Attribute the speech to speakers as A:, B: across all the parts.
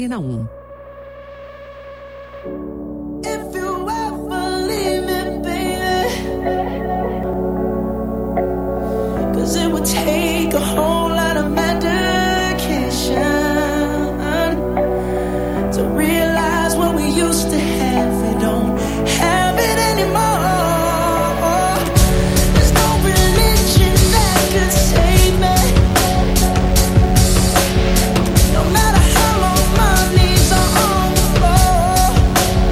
A: Na 1.
B: If you ever leave me, baby, 'cause it would take a whole lot of medication to realize what we used to have. We don't have it anymore. There's no religion that could save me. No matter how long my knees are on the floor.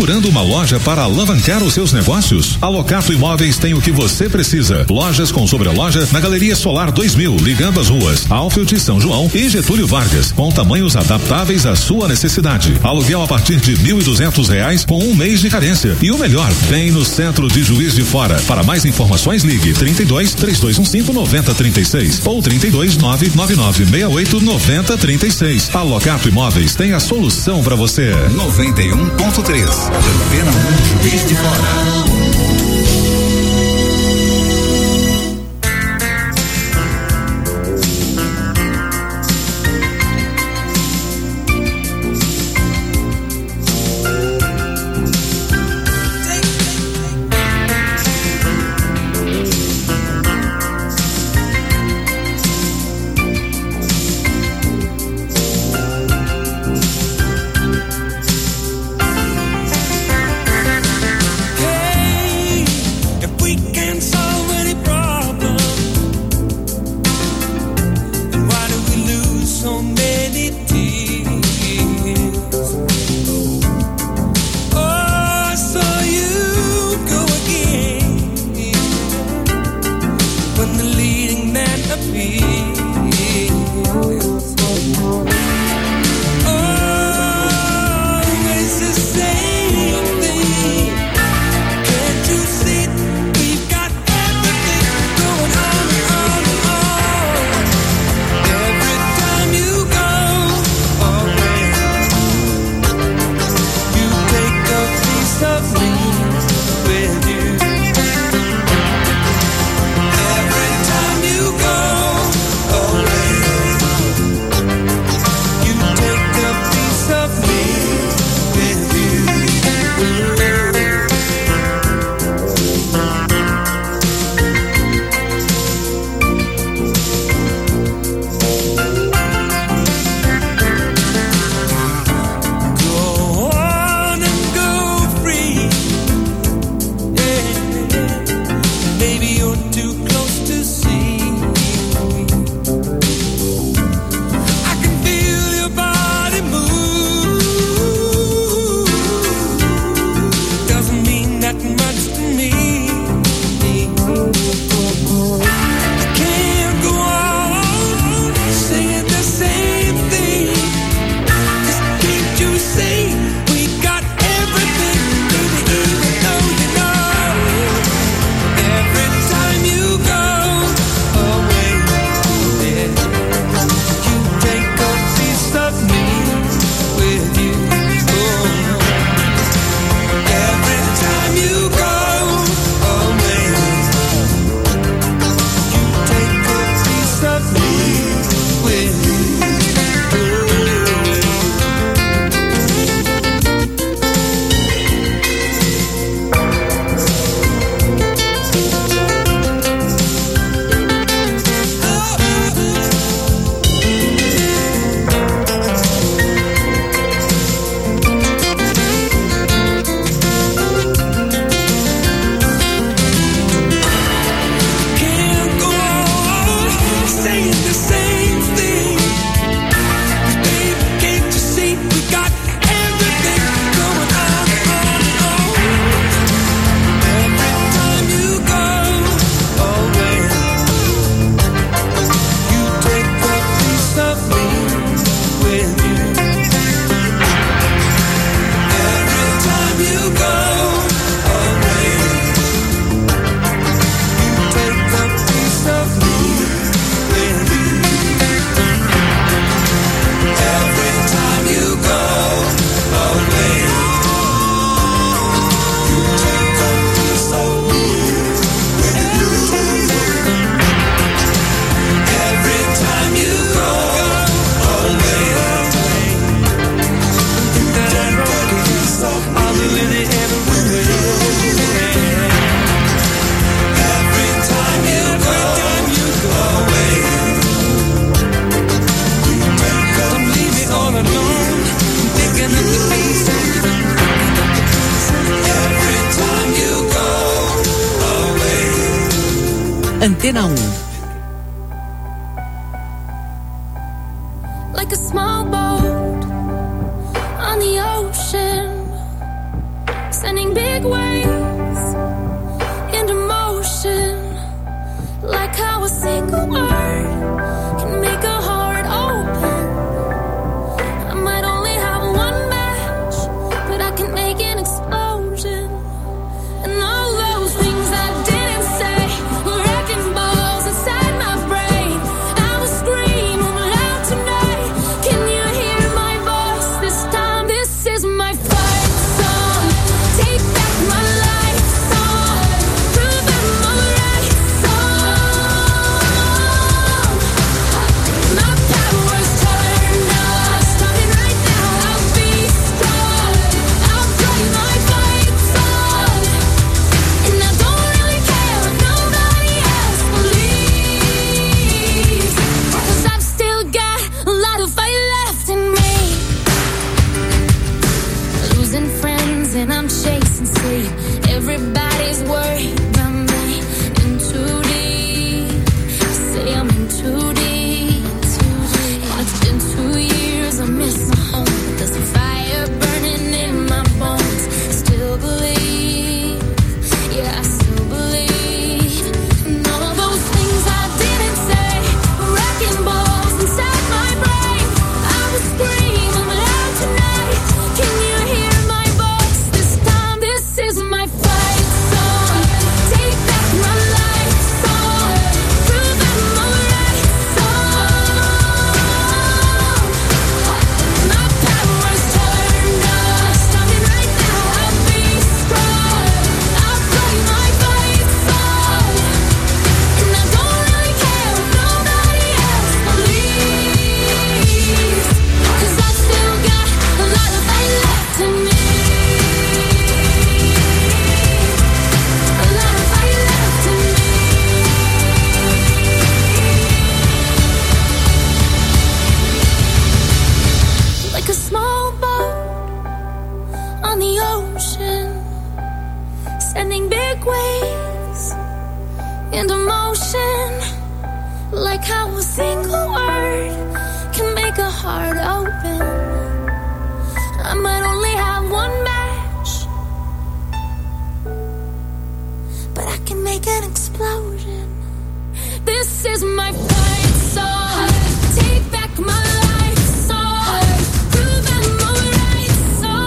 A: Procurando uma loja para alavancar os seus negócios? A Locato Imóveis tem o que você precisa. Lojas com sobreloja na Galeria Solar 2000, ligando as ruas Alfield, São João e Getúlio Vargas, com tamanhos adaptáveis à sua necessidade. Aluguel a partir de R$1.200 com 1 mês de carência. E o melhor, bem no centro de Juiz de Fora. Para mais informações, ligue 32-3215-9036 ou 32-99968-9036. A Locato Imóveis tem a solução para você.
C: 91.3, Antena 1, Juiz de Fora.
D: Antena 1.
E: Like a small boat on the ocean,
D: chasing sleep. Everybody's worried about me. In too deep. Say I'm in too deep. And it's been 2 years. I miss my home. But there's a fire burning in my bones. Still believe. Yeah, I still believe. And all of those things I didn't say. Wrecking balls inside my brain. I was screaming loud tonight. Can you hear my voice this time? This is my fight song. Take back my life song. Prove I'm alright song. My power's turned up. Starting right now, I'll be strong. I'll play my fight song. And I don't really care if nobody else believes. 'Cause I still got a lot of fight left in me. A lot of fight left in me. Like a small boat on the ocean, sending big waves into motion. Like how a single word can make a heart open. I might only have one match, but I can make an explosion. This is my fight song. Take back my life song. Prove I'm alright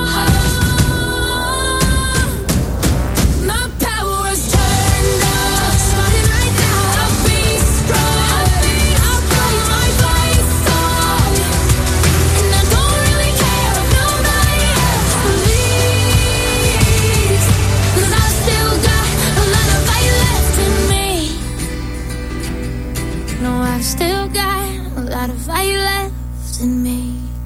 D: song. My power's turned up. Starting right now, I'll be strong. I'll play my fight song. And I don't really care if nobody else believes. 'Cause I still got a lot of fight left in me. No, I've still got a lot of fight left in me.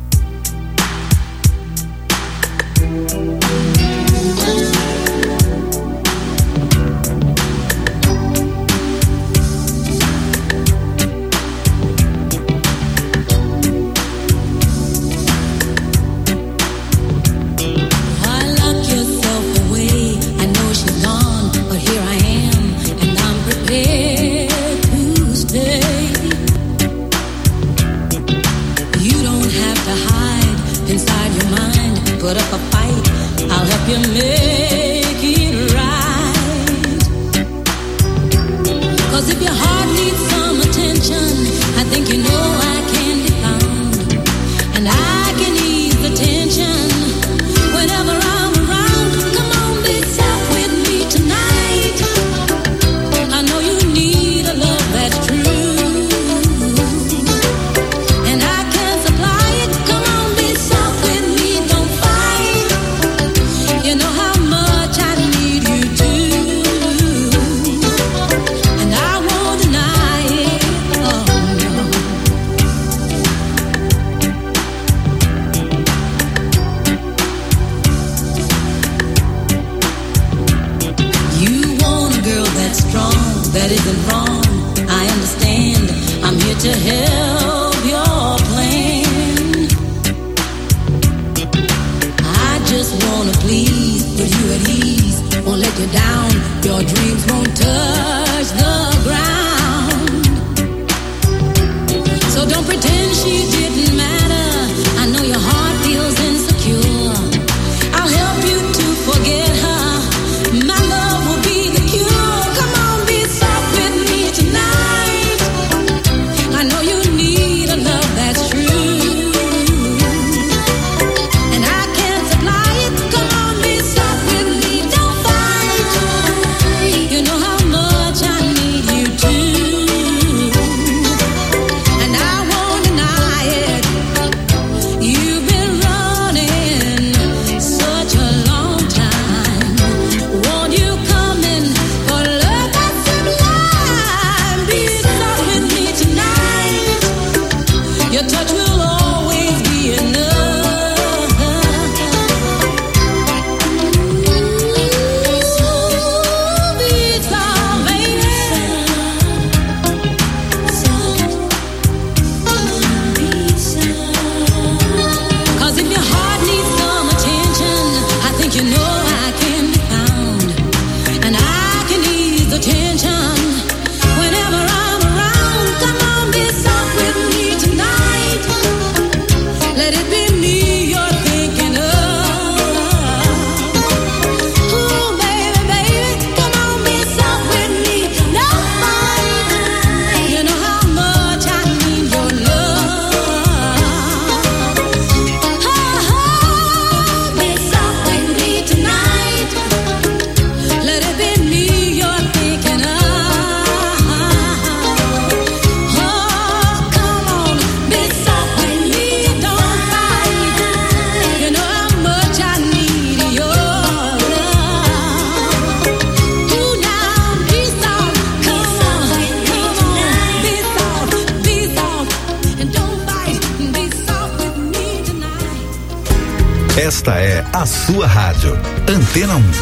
E: Why lock yourself away? I know she's gone, but here I am, and I'm prepared to stay. You don't have to hide inside your mind. Put up a fight, I'll help you make it right. 'Cause if your heart needs some attention, I think you know I can be found. And I can ease the tension whenever I'm around. Come on, be self with me tonight. I know you need a love that's true, and I can supply it. Come on, be self with me, don't fight. You know how much I need you to, and I won't deny it. Oh no. You want a girl that's strong, that isn't wrong. I understand. I'm here to help your plan. I just wanna please, put you at ease. Won't let you down. Your dreams won't touch the ground. So don't pretend she didn't matter. I know your heart feels insecure. I'll help you to forget her. My love will be the cure. Come on, be soft with me tonight. I know you need a love that's true, and I can supply it. Come on, be soft with me, don't fight. You know how much
C: Esta é a sua rádio. Antena 1.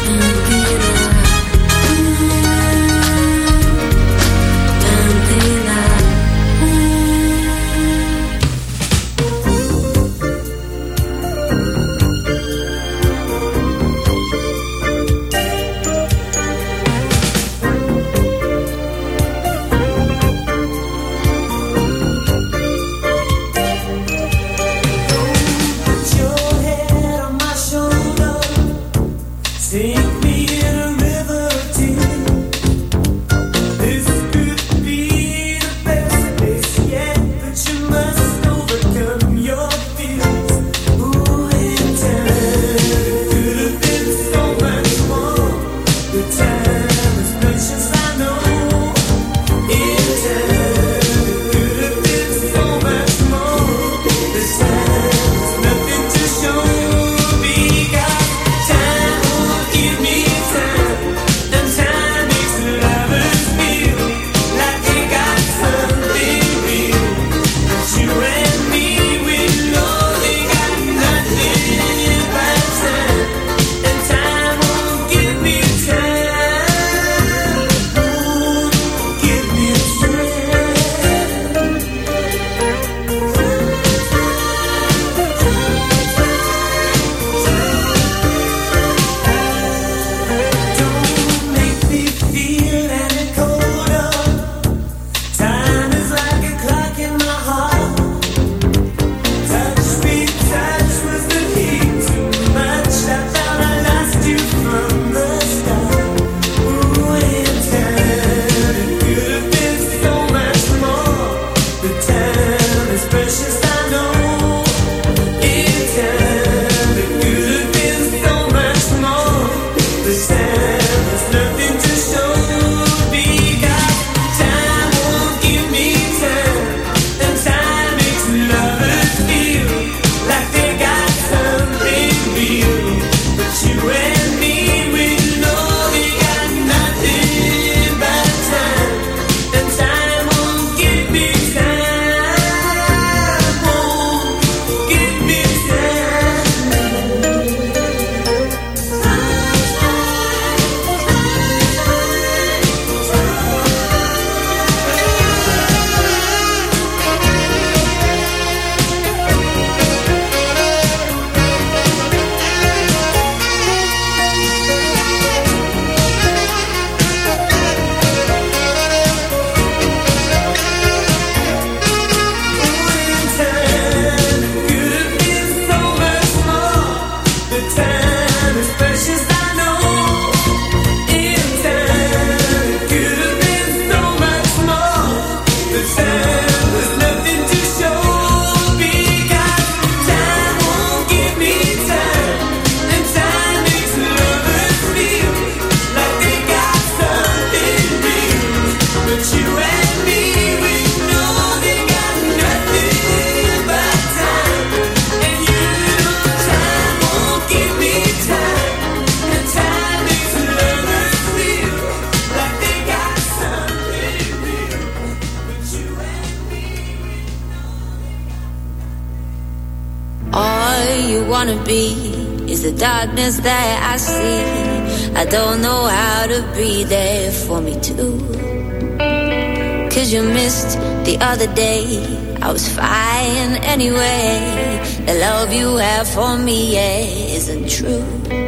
B: Sing me in a river
F: wanna be is the darkness that I see. I don't know how to be there for me too. 'Cause you missed the other day, I was fine anyway. The love you have for me, yeah, isn't true.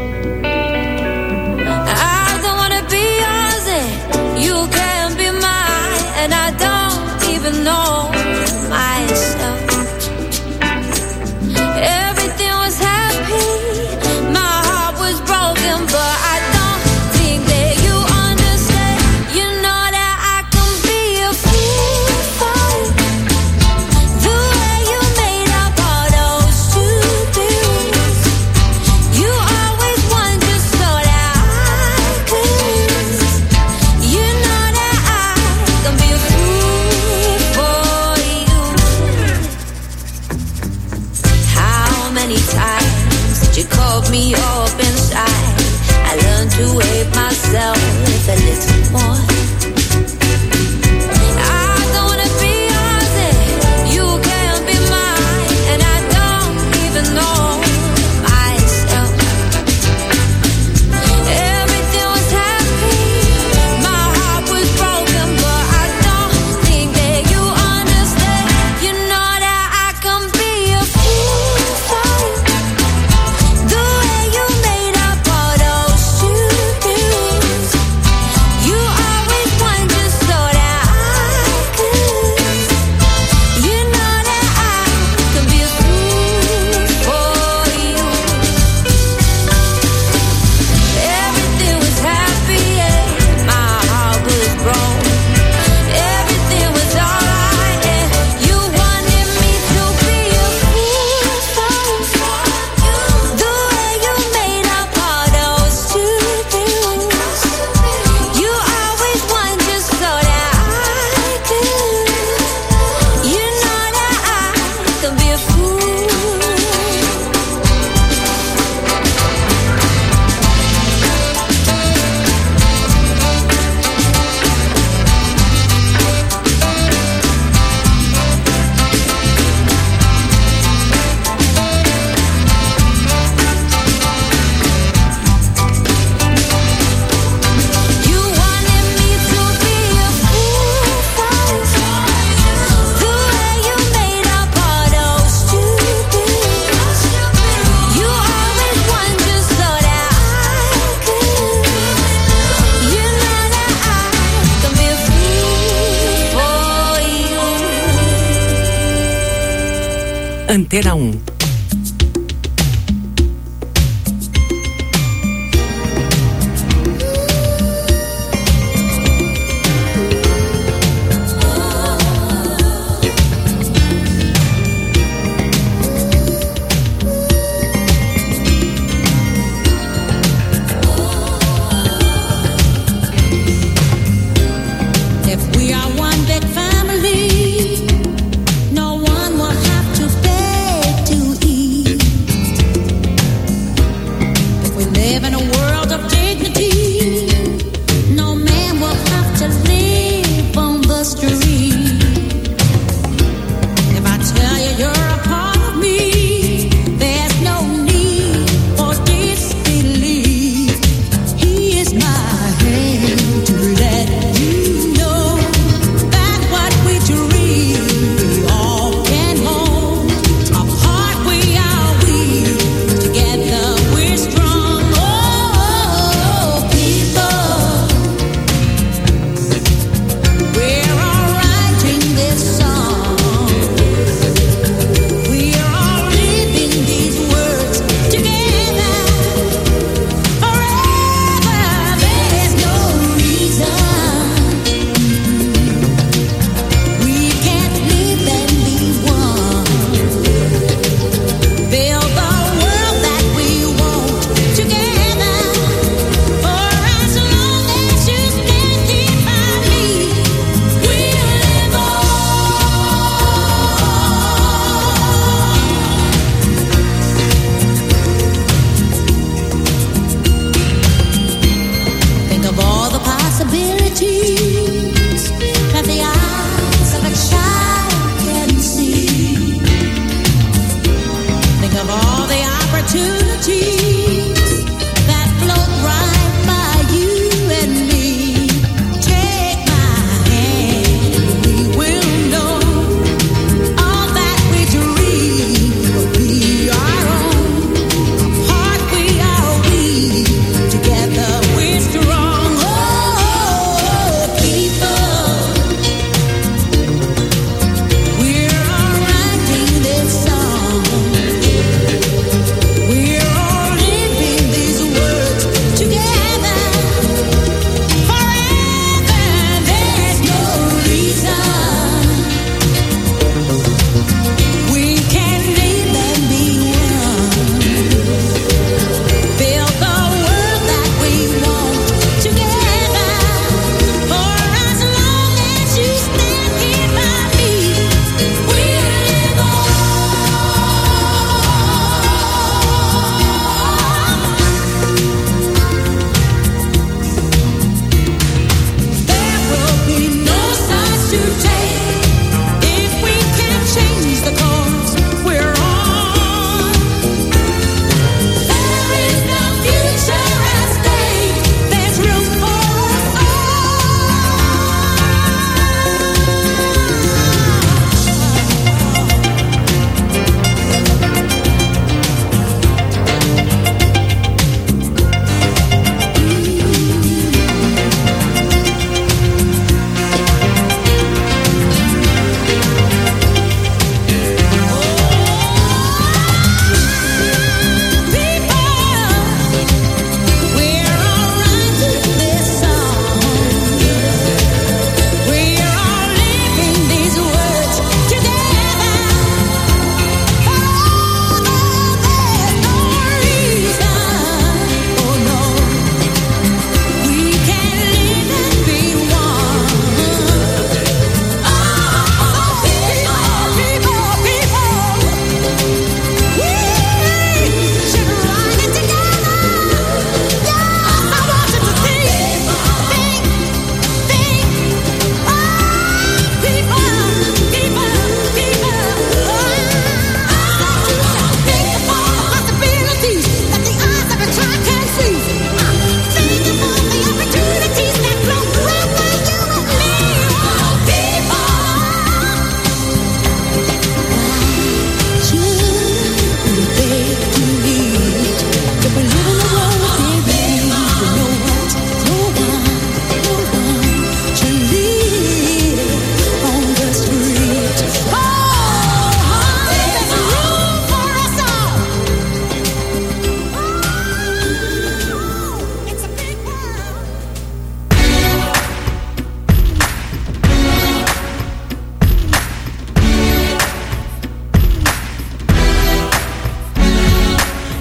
F: I don't wanna be yours, you can't be mine, and I don't even know myself. Everything was happy, my heart was broken, but I don't think that you understand. You know that I can be a fool for you. The way you made up all those to-dos. You always want just so that I could. You know that I can be a fool for you. How many times did you call me up inside? I learned to hate myself a little more. I don't wanna be yours, you can't be mine, and I don't even know myself.
G: Antena 1.
E: We're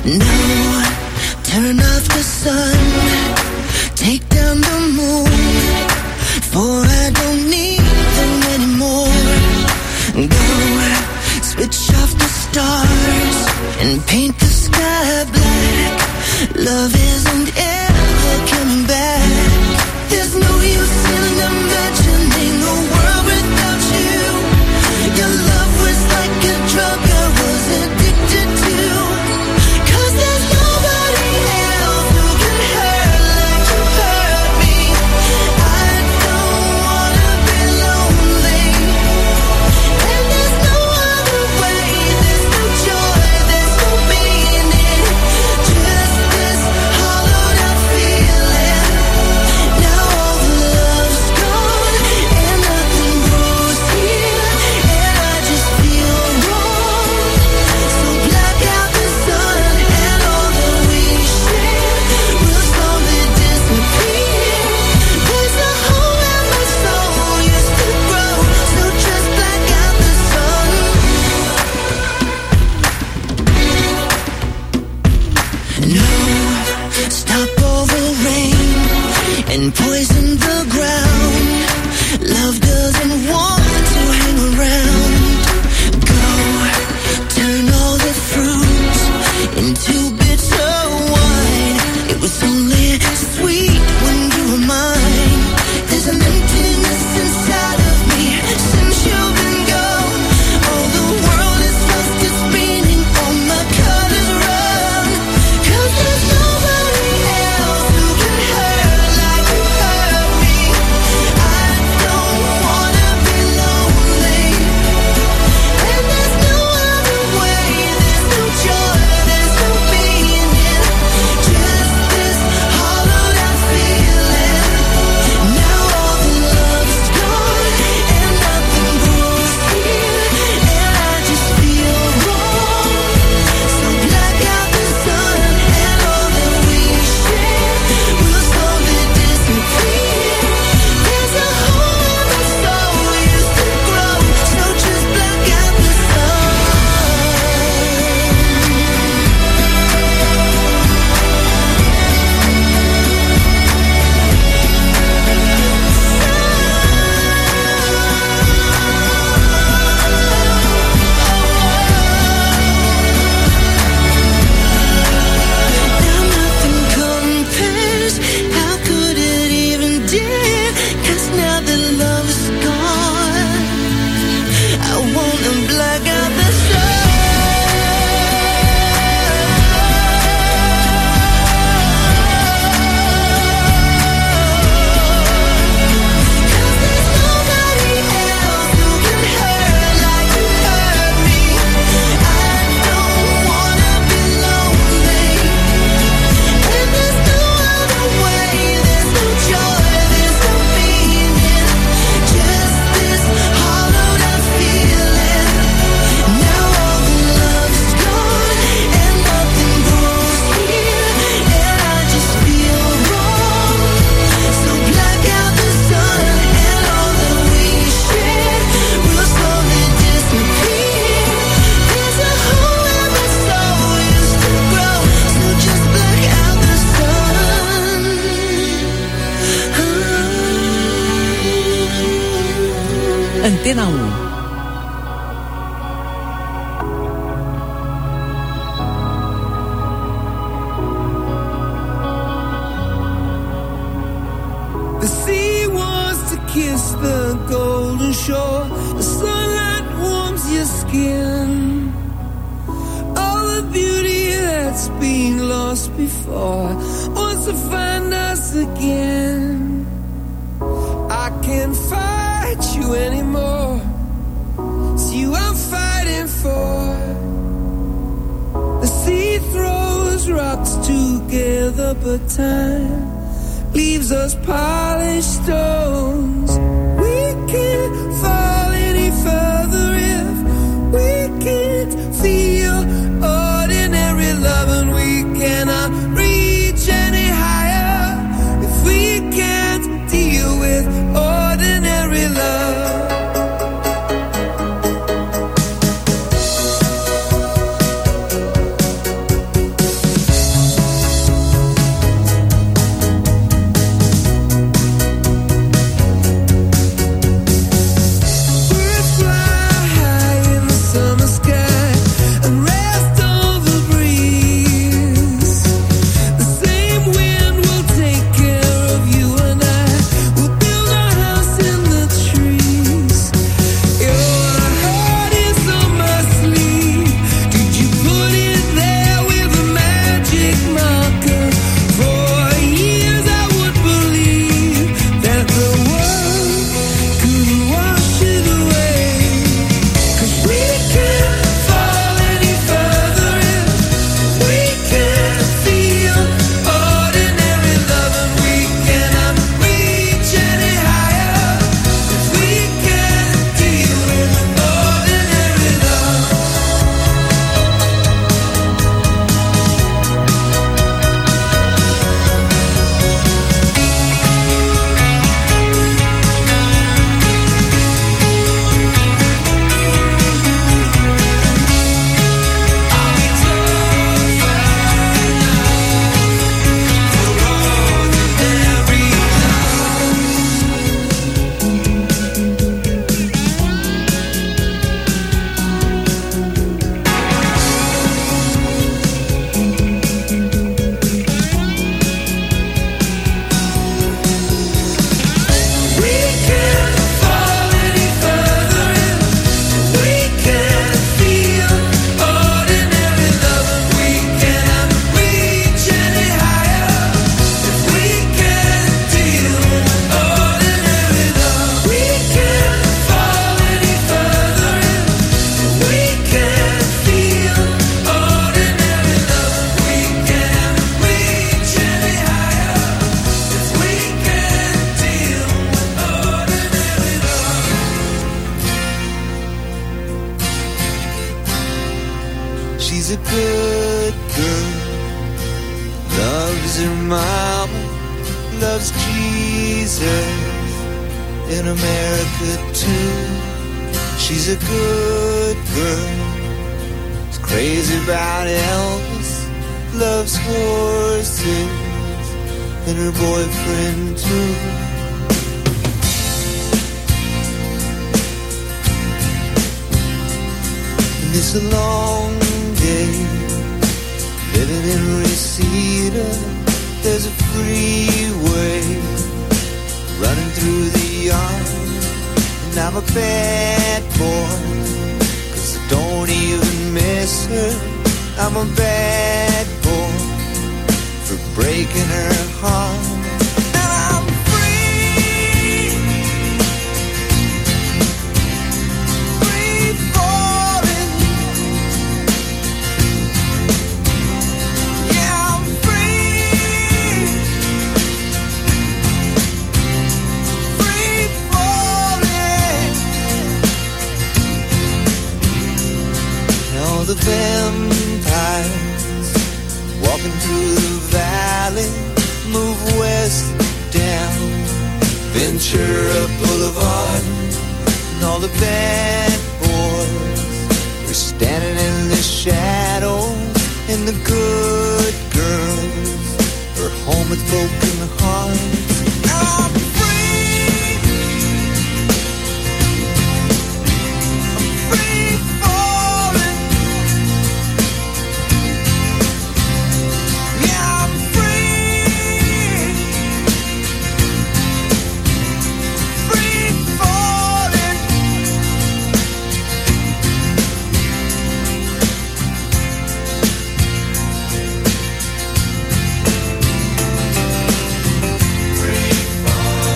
B: No, turn off the sun, take down the moon, for I don't need them anymore. Go, switch off the stars and paint the sky black. Love isn't ever coming back. There's no use in imagining a world without you. Your love was like a drug I was addicted to. 'Cause there's nobody else who can hurt like you hurt me. I don't wanna be lonely, and there's no other way. There's no joy, there's no meaning, just this hollowed out feeling. Now all the love's gone and nothing grows here, and I just feel wrong. So black out the sun and all that we share will slowly disappear. There's a hole in my soul used to grow, so just black out the sun. No, stop all the rain and poison the ground. Love doesn't want to hang around. Go, turn all the fruits into bitter wine. It was only sweet when you were mine. There's an emptiness inside of me since you've been gone. Oh, the world is lost its meaning, all my colors run. 'Cause there's nobody else who can hurt like you hurt me. I don't wanna be lonely, and there's no other way. There's no joy, there's no meaning, just this hollowed out feeling. Now all the love's gone and nothing grows here, and I just feel wrong. So black out the sun and all that we share will slowly disappear. There's a hole in my soul used to grow, so just black out the sun. Now nothing compares, how could it even dare? 'Cause now that love is gone, I wanna black out the sun. 'Cause there's nobody else who can hurt like you hurt me. I don't wanna be lonely, and there's no other way. There's no joy, there's no meaning, just this hollowed out feeling. Now all the love's gone and nothing grows here, and I just feel wrong. So black out the sun and all that we share will slowly disappear. There's a hole in my soul used to grow, so just black out the sun.
G: Antena 1.
H: The sea wants to kiss the golden shore. The sunlight warms your skin. All the beauty that's been lost before wants to find us again. I can't fight you anymore. It's you I'm fighting for. The sea throws rocks together, but time leaves us polished stones. We can't fall any further if we can't feel ordinary love, and we cannot reach any higher if we can't deal with ordinary love. her mama loves Jesus in America too. She's a good girl, she's crazy about Elvis, loves horses and her boyfriend too. And it's a long day living in Reseda. There's a freeway running through the yard, and I'm a bad boy, 'cause I don't even miss her. I'm a bad boy for breaking her heart. And I'm free, free falling. Yeah, I'm free, free falling. All the vampires walking through the valley move west down Ventura Boulevard, and all the bad boys are standing in the shadows, and the good girls are home with broken hearts. I'm free, I'm free falling. Yeah, I'm free, free falling. Free falling.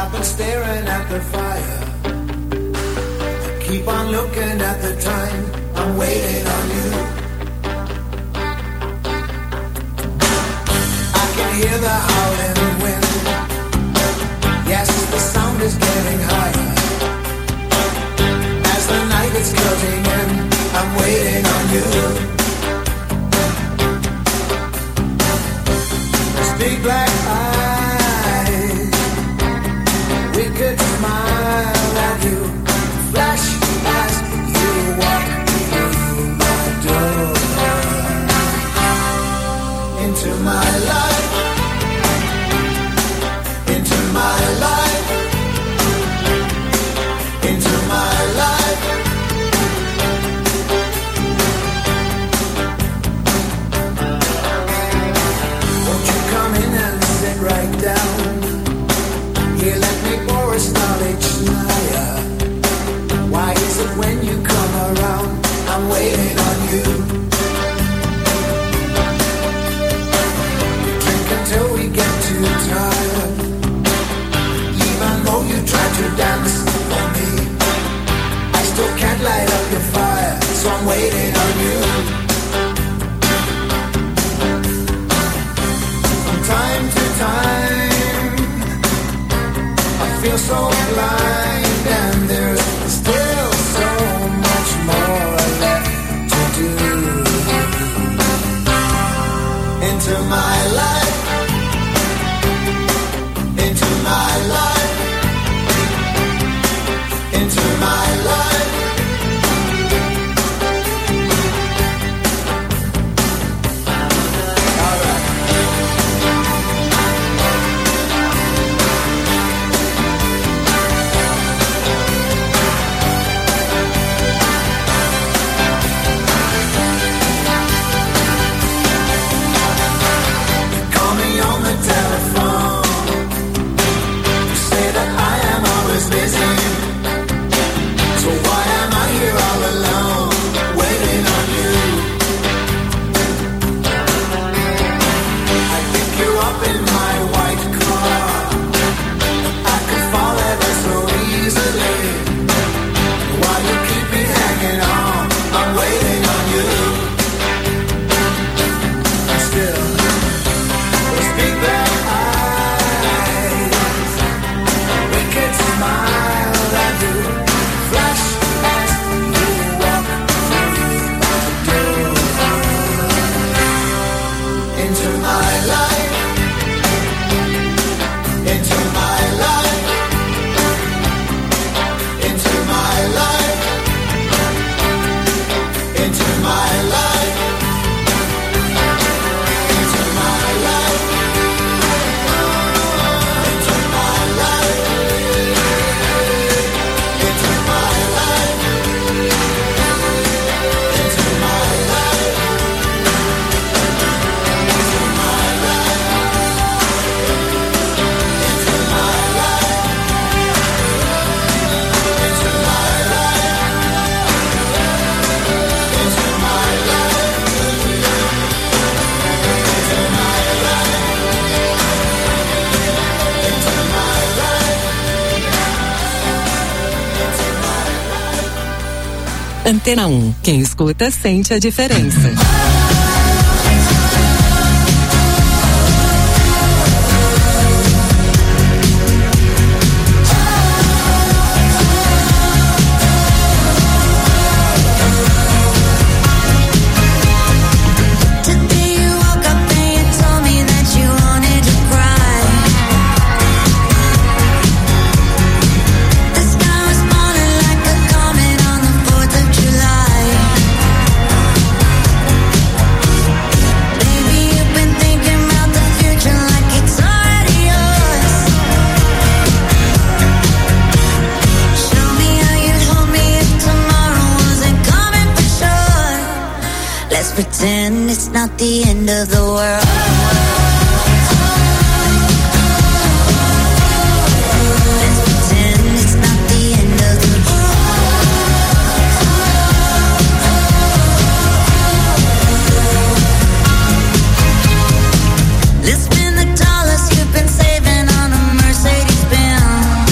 I: I've been staring at the fire. Keep on looking at the time. I'm waiting on you. I can hear the howling wind. Yes, the sound is getting higher. As the night is closing in, I'm waiting on you. Those big black eyes, wicked smile at you, flash as you walk through my door. Into my life, into my life, into my life. Won't you come in and sit right down? Here, let me pour a knowledge higher. Why is it when you come around, I'm waiting on you? We drink until we get too tired. Even though you try to dance for me, I still can't light up your fire, so I'm waiting on you. From time to time, I feel so blind, and there's still so much more left to do. Into my life, into my life, into my life. All right. Call me on the telephone, say that I am always busy. So why am I here all alone, waiting on you? I pick you up in my white car. I could fall ever so easily. While you keep me hanging on, I'm waiting on you. And still, those big black eyes, wicked smile that you flash as you walk through my door. Into my life, into my life, into my life, into my life, into my life, into my life, into my life, into my life, into my life, into my life, into my life, into my
G: Antena 1. Quem escuta sente a diferença.
B: Today you woke up and you told me that you wanted to cry. The sky was falling like a comet on the 4th of July. Baby, you've been thinking about the future like it's already yours. Show me how you'd hold me if tomorrow wasn't coming for sure. Let's pretend it's not the end of the world. Let's pretend it's not the end of the world. Let's spend the dollars you've been saving on a Mercedes Benz.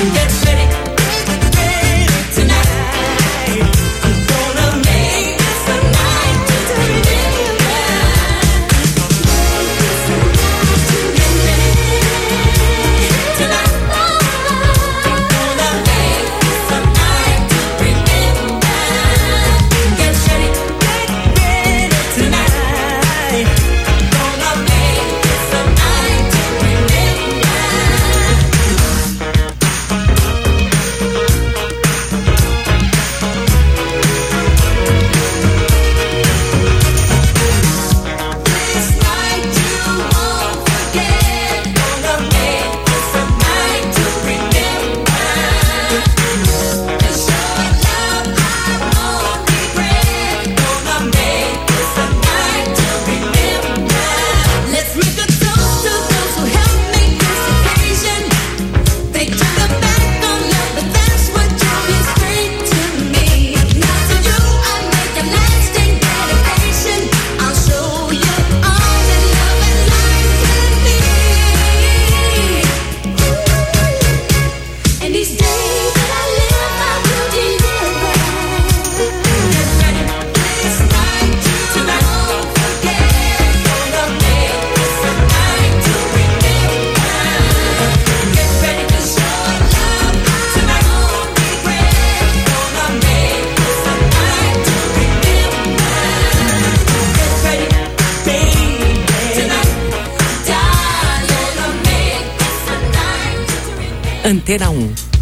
G: Antena 1.